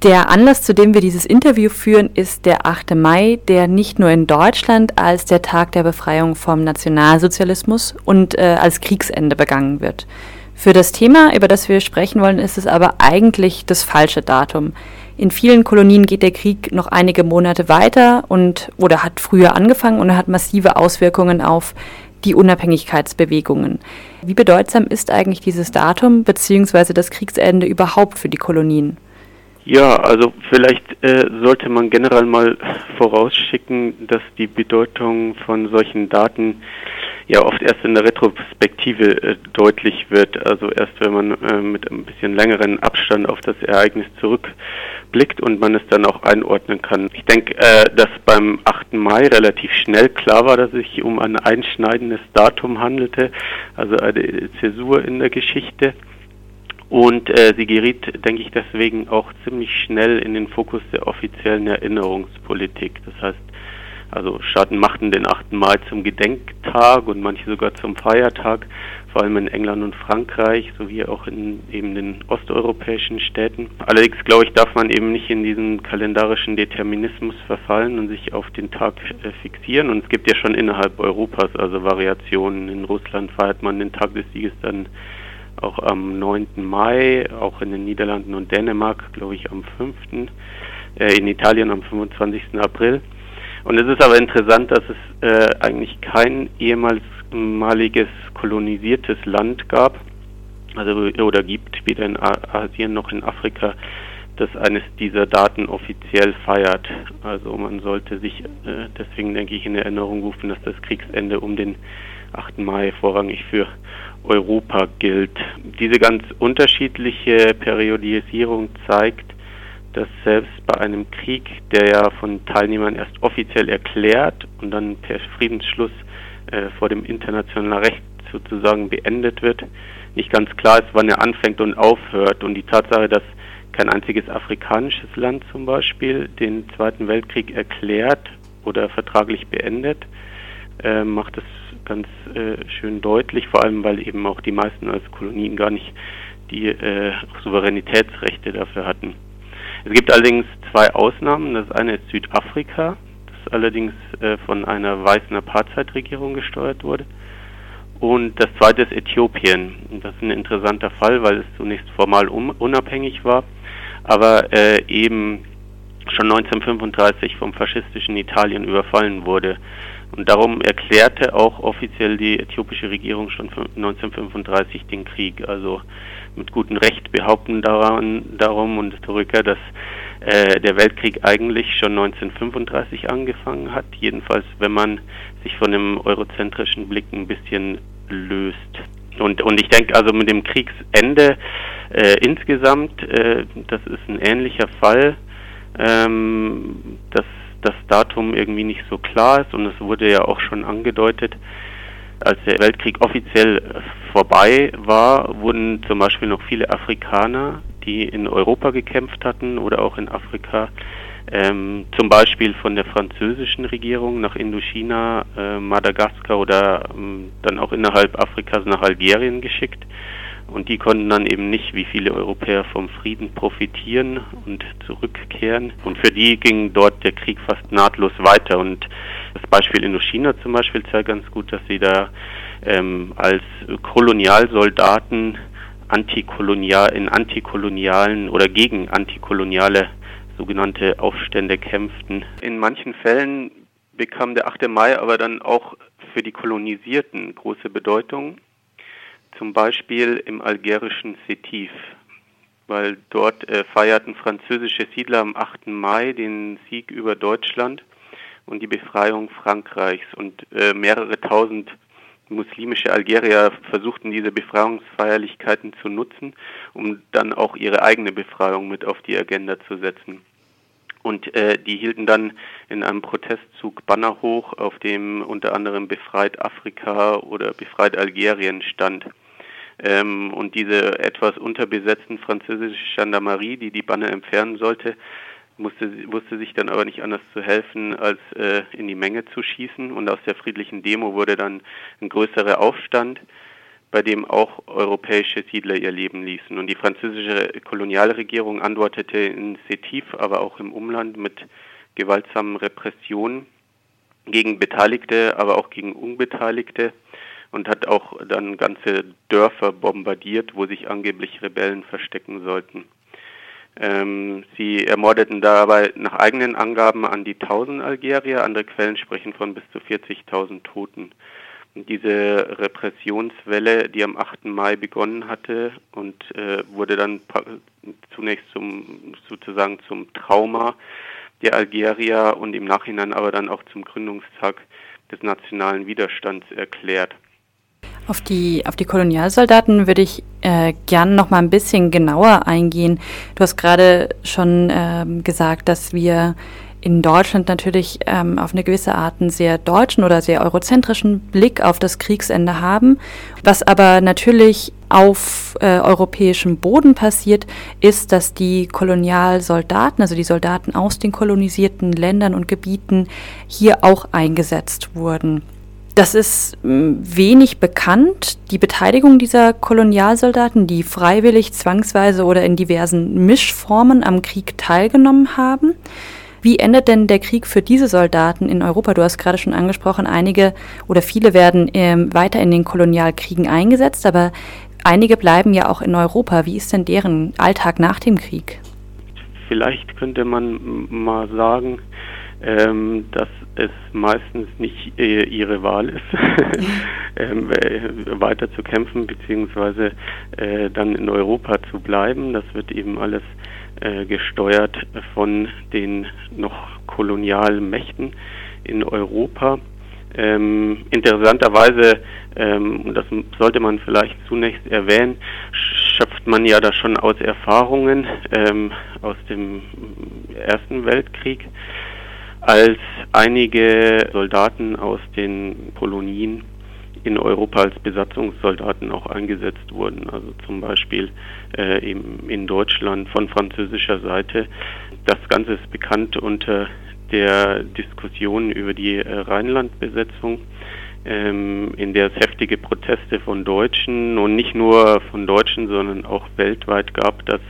Der Anlass, zu dem wir dieses Interview führen, ist der 8. Mai, der nicht nur in Deutschland als der Tag der Befreiung vom Nationalsozialismus und als Kriegsende begangen wird. Für das Thema, über das wir sprechen wollen, ist es aber eigentlich das falsche Datum. In vielen Kolonien geht der Krieg noch einige Monate weiter oder hat früher angefangen und hat massive Auswirkungen auf die Unabhängigkeitsbewegungen. Wie bedeutsam ist eigentlich dieses Datum bzw. das Kriegsende überhaupt für die Kolonien? Ja, also vielleicht sollte man generell mal vorausschicken, dass die Bedeutung von solchen Daten ja oft erst in der Retrospektive deutlich wird. Also erst wenn man mit ein bisschen längeren Abstand auf das Ereignis zurückblickt und man es dann auch einordnen kann. Ich denke, dass beim 8. Mai relativ schnell klar war, dass es sich um ein einschneidendes Datum handelte, also eine Zäsur in der Geschichte. Und sie geriet, denke ich, deswegen auch ziemlich schnell in den Fokus der offiziellen Erinnerungspolitik. Das heißt, also Staaten machten den 8. Mai zum Gedenktag und manche sogar zum Feiertag, vor allem in England und Frankreich, sowie auch in eben den osteuropäischen Städten. Allerdings, glaube ich, darf man eben nicht in diesen kalendarischen Determinismus verfallen und sich auf den Tag fixieren. Und es gibt ja schon innerhalb Europas also Variationen. In Russland feiert man den Tag des Sieges dann auch am 9. Mai, auch in den Niederlanden und Dänemark, glaube ich, am 5., in Italien am 25. April. Und es ist aber interessant, dass es eigentlich kein ehemaliges kolonisiertes Land gab, oder gibt, weder in Asien noch in Afrika, das eines dieser Daten offiziell feiert. Also man sollte sich deswegen, denke ich, in Erinnerung rufen, dass das Kriegsende um den 8. Mai vorrangig für Europa gilt. Diese ganz unterschiedliche Periodisierung zeigt, dass selbst bei einem Krieg, der ja von Teilnehmern erst offiziell erklärt und dann per Friedensschluss vor dem internationalen Recht sozusagen beendet wird, nicht ganz klar ist, wann er anfängt und aufhört. Und die Tatsache, dass kein einziges afrikanisches Land zum Beispiel den Zweiten Weltkrieg erklärt oder vertraglich beendet, macht es ganz schön deutlich, vor allem weil eben auch die meisten als Kolonien gar nicht die Souveränitätsrechte dafür hatten. Es gibt allerdings zwei Ausnahmen. Das eine ist Südafrika, das allerdings von einer weißen Apartheid-Regierung gesteuert wurde. Und das zweite ist Äthiopien. Das ist ein interessanter Fall, weil es zunächst formal unabhängig war, aber eben schon 1935 vom faschistischen Italien überfallen wurde. Und darum erklärte auch offiziell die äthiopische Regierung schon 1935 den Krieg. Also mit gutem Recht behaupten darum und Historiker, dass der Weltkrieg eigentlich schon 1935 angefangen hat. Jedenfalls, wenn man sich von dem eurozentrischen Blick ein bisschen löst. Und ich denke also mit dem Kriegsende insgesamt, das ist ein ähnlicher Fall, dass das Datum irgendwie nicht so klar ist, und es wurde ja auch schon angedeutet, als der Weltkrieg offiziell vorbei war, wurden zum Beispiel noch viele Afrikaner, die in Europa gekämpft hatten oder auch in Afrika, zum Beispiel von der französischen Regierung nach Indochina, Madagaskar oder dann auch innerhalb Afrikas nach Algerien geschickt. Und die konnten dann eben nicht, wie viele Europäer, vom Frieden profitieren und zurückkehren. Und für die ging dort der Krieg fast nahtlos weiter. Und das Beispiel Indochina zum Beispiel zeigt ganz gut, dass sie da als Kolonialsoldaten in antikolonialen oder gegen antikoloniale sogenannte Aufstände kämpften. In manchen Fällen bekam der 8. Mai aber dann auch für die Kolonisierten große Bedeutung. Zum Beispiel im algerischen Sétif, weil dort feierten französische Siedler am 8. Mai den Sieg über Deutschland und die Befreiung Frankreichs. Und mehrere tausend muslimische Algerier versuchten diese Befreiungsfeierlichkeiten zu nutzen, um dann auch ihre eigene Befreiung mit auf die Agenda zu setzen. Und die hielten dann in einem Protestzug Banner hoch, auf dem unter anderem Befreit Afrika oder Befreit Algerien stand. Und diese etwas unterbesetzten französische Gendarmerie, die Banner entfernen sollte, wusste sich dann aber nicht anders zu helfen, als in die Menge zu schießen. Und aus der friedlichen Demo wurde dann ein größerer Aufstand, bei dem auch europäische Siedler ihr Leben ließen. Und die französische Kolonialregierung antwortete in Sétif, aber auch im Umland mit gewaltsamen Repressionen gegen Beteiligte, aber auch gegen Unbeteiligte und hat auch dann ganze Dörfer bombardiert, wo sich angeblich Rebellen verstecken sollten. Sie ermordeten dabei nach eigenen Angaben an die 1000 Algerier, andere Quellen sprechen von bis zu 40.000 Toten. Und diese Repressionswelle, die am 8. Mai begonnen hatte und wurde dann zunächst sozusagen zum Trauma der Algerier und im Nachhinein aber dann auch zum Gründungstag des nationalen Widerstands erklärt. Auf die Kolonialsoldaten würde ich gern noch mal ein bisschen genauer eingehen. Du hast gerade schon gesagt, dass wir in Deutschland natürlich auf eine gewisse Art einen sehr deutschen oder sehr eurozentrischen Blick auf das Kriegsende haben. Was aber natürlich auf europäischem Boden passiert, ist, dass die Kolonialsoldaten, also die Soldaten aus den kolonisierten Ländern und Gebieten, hier auch eingesetzt wurden. Das ist wenig bekannt, die Beteiligung dieser Kolonialsoldaten, die freiwillig, zwangsweise oder in diversen Mischformen am Krieg teilgenommen haben. Wie endet denn der Krieg für diese Soldaten in Europa? Du hast gerade schon angesprochen, einige oder viele werden weiter in den Kolonialkriegen eingesetzt, aber einige bleiben ja auch in Europa. Wie ist denn deren Alltag nach dem Krieg? Vielleicht könnte man mal sagen, dass es meistens nicht ihre Wahl ist, weiter zu kämpfen beziehungsweise dann in Europa zu bleiben. Das wird eben alles gesteuert von den noch kolonialen Mächten in Europa. Interessanterweise, und das sollte man vielleicht zunächst erwähnen, schöpft man ja da schon aus Erfahrungen aus dem Ersten Weltkrieg, als einige Soldaten aus den Kolonien in Europa als Besatzungssoldaten auch eingesetzt wurden. Also zum Beispiel eben in Deutschland von französischer Seite. Das Ganze ist bekannt unter der Diskussion über die Rheinlandbesetzung, in der es heftige Proteste von Deutschen und nicht nur von Deutschen, sondern auch weltweit gab, dass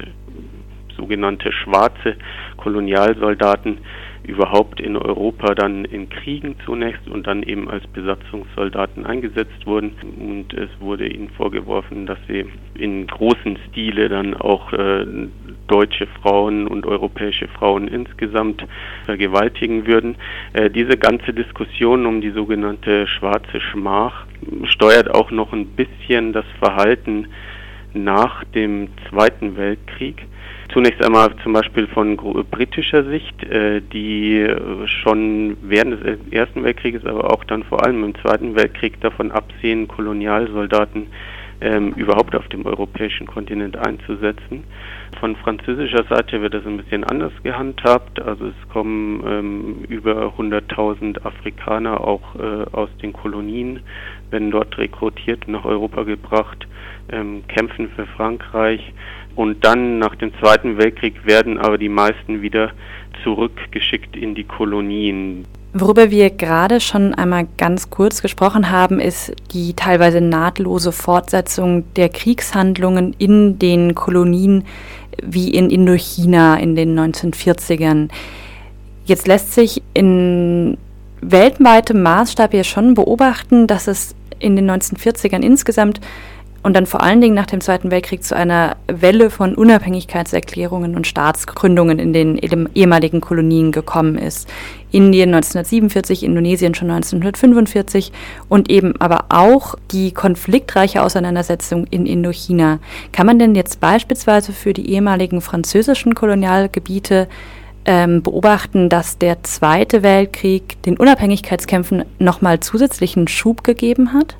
sogenannte schwarze Kolonialsoldaten überhaupt in Europa dann in Kriegen zunächst und dann eben als Besatzungssoldaten eingesetzt wurden. Und es wurde ihnen vorgeworfen, dass sie in großem Stile dann auch deutsche Frauen und europäische Frauen insgesamt vergewaltigen würden. Diese ganze Diskussion um die sogenannte schwarze Schmach steuert auch noch ein bisschen das Verhalten nach dem Zweiten Weltkrieg. Zunächst einmal zum Beispiel von britischer Sicht, die schon während des Ersten Weltkrieges, aber auch dann vor allem im Zweiten Weltkrieg davon absehen, Kolonialsoldaten überhaupt auf dem europäischen Kontinent einzusetzen. Von französischer Seite wird das ein bisschen anders gehandhabt. Also es kommen über 100.000 Afrikaner auch aus den Kolonien, werden dort rekrutiert, nach Europa gebracht, kämpfen für Frankreich. Und dann nach dem Zweiten Weltkrieg werden aber die meisten wieder zurückgeschickt in die Kolonien. Worüber wir gerade schon einmal ganz kurz gesprochen haben, ist die teilweise nahtlose Fortsetzung der Kriegshandlungen in den Kolonien wie in Indochina in den 1940ern. Jetzt lässt sich in weltweitem Maßstab ja schon beobachten, dass es in den 1940ern insgesamt und dann vor allen Dingen nach dem Zweiten Weltkrieg zu einer Welle von Unabhängigkeitserklärungen und Staatsgründungen in den ehemaligen Kolonien gekommen ist. Indien 1947, Indonesien schon 1945 und eben aber auch die konfliktreiche Auseinandersetzung in Indochina. Kann man denn jetzt beispielsweise für die ehemaligen französischen Kolonialgebiete beobachten, dass der Zweite Weltkrieg den Unabhängigkeitskämpfen nochmal zusätzlichen Schub gegeben hat?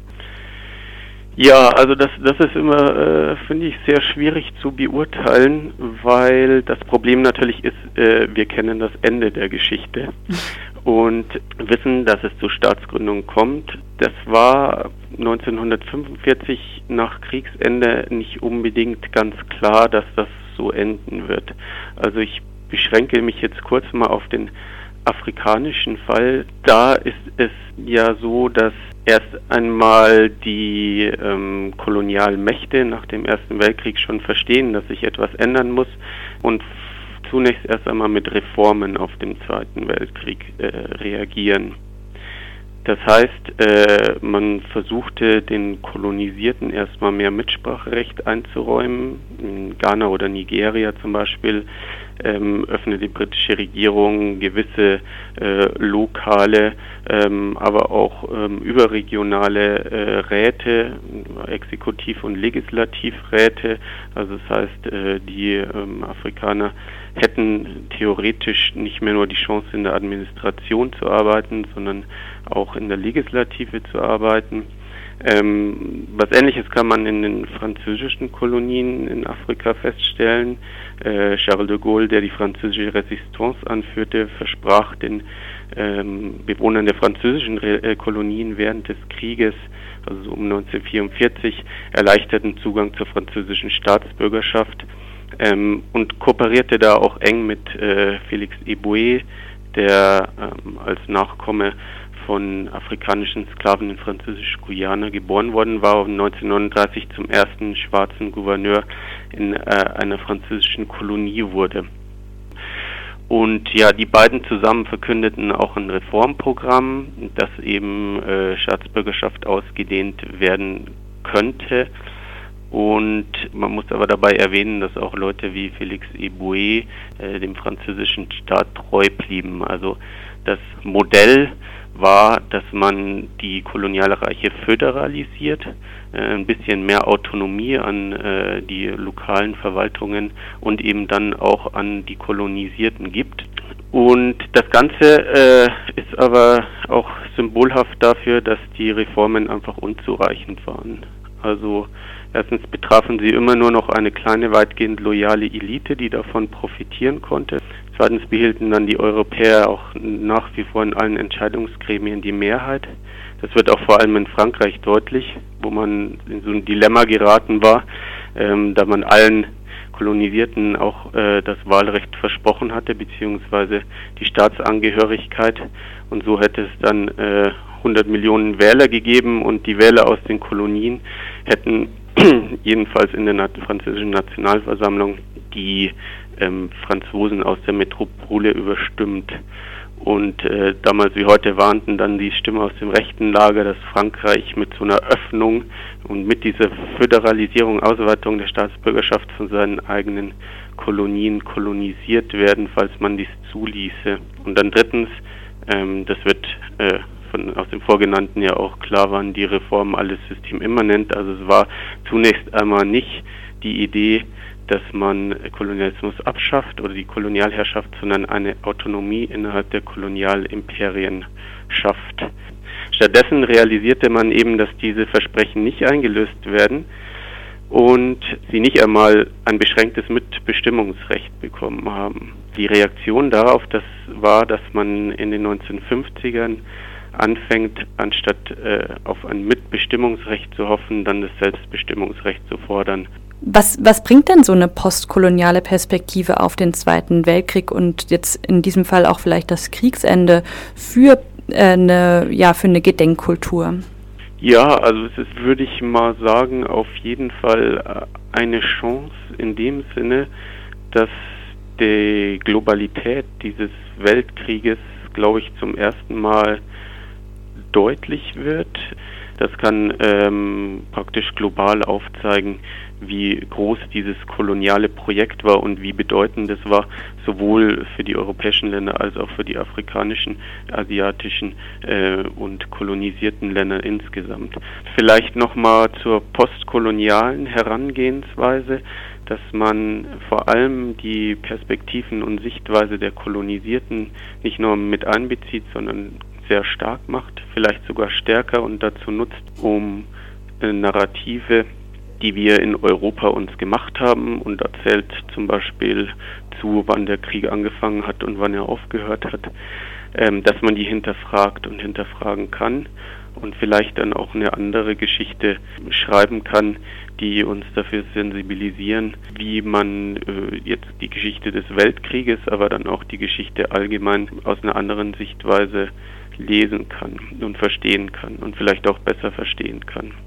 Ja, also das ist immer, finde ich, sehr schwierig zu beurteilen, weil das Problem natürlich ist, wir kennen das Ende der Geschichte und wissen, dass es zur Staatsgründung kommt. Das war 1945 nach Kriegsende nicht unbedingt ganz klar, dass das so enden wird. Also ich beschränke mich jetzt kurz mal auf den afrikanischen Fall, da ist es ja so, dass erst einmal die Kolonialmächte nach dem Ersten Weltkrieg schon verstehen, dass sich etwas ändern muss und zunächst erst einmal mit Reformen auf den Zweiten Weltkrieg reagieren. Das heißt, man versuchte den Kolonisierten erstmal mehr Mitspracherecht einzuräumen. In Ghana oder Nigeria zum Beispiel öffnete die britische Regierung gewisse lokale, aber auch überregionale Räte, Exekutiv- und Legislativräte. Also das heißt, die Afrikaner hätten theoretisch nicht mehr nur die Chance, in der Administration zu arbeiten, sondern auch in der Legislative zu arbeiten. Was Ähnliches kann man in den französischen Kolonien in Afrika feststellen. Charles de Gaulle, der die französische Resistance anführte, versprach den Bewohnern der französischen Kolonien während des Krieges, also um 1944, erleichterten Zugang zur französischen Staatsbürgerschaft und kooperierte da auch eng mit Félix Éboué, der als Nachkomme von afrikanischen Sklaven in Französisch-Guyana geboren worden war und 1939 zum ersten schwarzen Gouverneur in einer französischen Kolonie wurde. Und ja, die beiden zusammen verkündeten auch ein Reformprogramm, das eben Staatsbürgerschaft ausgedehnt werden könnte. Und man muss aber dabei erwähnen, dass auch Leute wie Félix Éboué dem französischen Staat treu blieben. Also das Modell war, dass man die Kolonialreiche föderalisiert, ein bisschen mehr Autonomie an die lokalen Verwaltungen und eben dann auch an die Kolonisierten gibt. Und das Ganze ist aber auch symbolhaft dafür, dass die Reformen einfach unzureichend waren. Also erstens betrafen sie immer nur noch eine kleine, weitgehend loyale Elite, die davon profitieren konnte. Zweitens behielten dann die Europäer auch nach wie vor in allen Entscheidungsgremien die Mehrheit. Das wird auch vor allem in Frankreich deutlich, wo man in so ein Dilemma geraten war, da man allen Kolonisierten auch das Wahlrecht versprochen hatte, beziehungsweise die Staatsangehörigkeit. Und so hätte es dann 100 Millionen Wähler gegeben und die Wähler aus den Kolonien hätten jedenfalls in der französischen Nationalversammlung die Franzosen aus der Metropole überstimmt. Und damals wie heute warnten dann die Stimmen aus dem rechten Lager, dass Frankreich mit so einer Öffnung und mit dieser Föderalisierung, Ausweitung der Staatsbürgerschaft von seinen eigenen Kolonien kolonisiert werden, falls man dies zuließe. Und dann drittens, das wird aus dem Vorgenannten ja auch klar, waren die Reformen alles systemimmanent. Also es war zunächst einmal nicht die Idee, dass man Kolonialismus abschafft oder die Kolonialherrschaft, sondern eine Autonomie innerhalb der Kolonialimperien schafft. Stattdessen realisierte man eben, dass diese Versprechen nicht eingelöst werden und sie nicht einmal ein beschränktes Mitbestimmungsrecht bekommen haben. Die Reaktion darauf, das war, dass man in den 1950ern anfängt, anstatt auf ein Mitbestimmungsrecht zu hoffen, dann das Selbstbestimmungsrecht zu fordern. Was bringt denn so eine postkoloniale Perspektive auf den Zweiten Weltkrieg und jetzt in diesem Fall auch vielleicht das Kriegsende für eine Gedenkkultur? Ja, also es ist, würde ich mal sagen, auf jeden Fall eine Chance in dem Sinne, dass die Globalität dieses Weltkrieges, glaube ich, zum ersten Mal deutlich wird. Das kann praktisch global aufzeigen, wie groß dieses koloniale Projekt war und wie bedeutend es war, sowohl für die europäischen Länder als auch für die afrikanischen, asiatischen und kolonisierten Länder insgesamt. Vielleicht nochmal zur postkolonialen Herangehensweise, dass man vor allem die Perspektiven und Sichtweise der Kolonisierten nicht nur mit einbezieht, sondern sehr stark macht, vielleicht sogar stärker und dazu nutzt, um Narrative, die wir in Europa uns gemacht haben, und erzählt zum Beispiel zu, wann der Krieg angefangen hat und wann er aufgehört hat, dass man die hinterfragt und hinterfragen kann und vielleicht dann auch eine andere Geschichte schreiben kann, die uns dafür sensibilisieren, wie man jetzt die Geschichte des Weltkrieges, aber dann auch die Geschichte allgemein aus einer anderen Sichtweise lesen kann und verstehen kann und vielleicht auch besser verstehen kann.